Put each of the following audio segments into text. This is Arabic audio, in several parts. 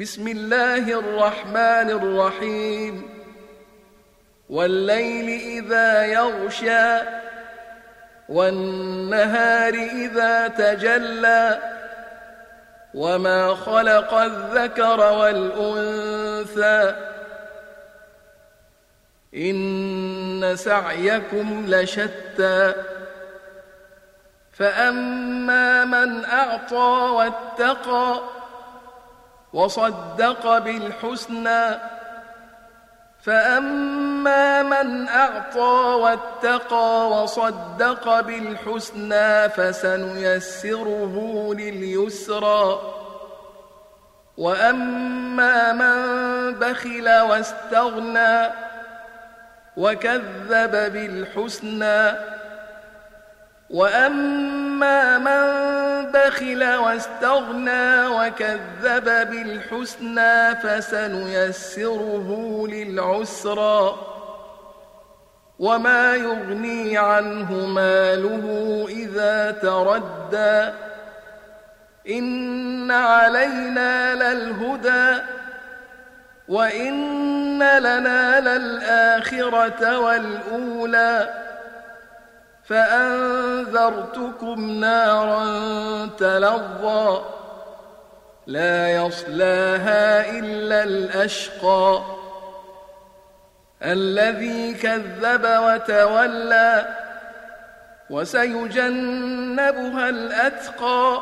بسم الله الرحمن الرحيم والليل إذا يغشى والنهار إذا تجلى وما خلق الذكر والأنثى إن سعيكم لشتى فأما من أعطى واتقى وصدق بالحسنى فأما من أعطى واتقى وصدق بالحسنى فسنيسره لليسرى وأما من بخل واستغنى وكذب بالحسنى وأما من بخل واستغنى وكذب بالحسنى فسنيسره للعسرى وما يغني عنه ماله إذا تردى إن علينا للهدى وإن لنا للآخرة والأولى فأنذرتكم نارا تلظى لا يصلاها إلا الأشقى الذي كذب وتولى وسيجنبها الأتقى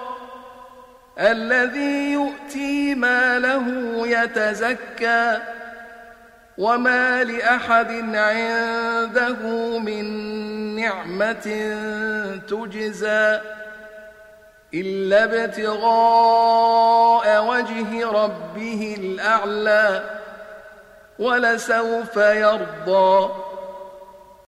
الذي يؤتي ماله يتزكى وما لأحد عنده من نعمة تجزى إلا ابتغاء وجه ربه الأعلى ولسوف يرضى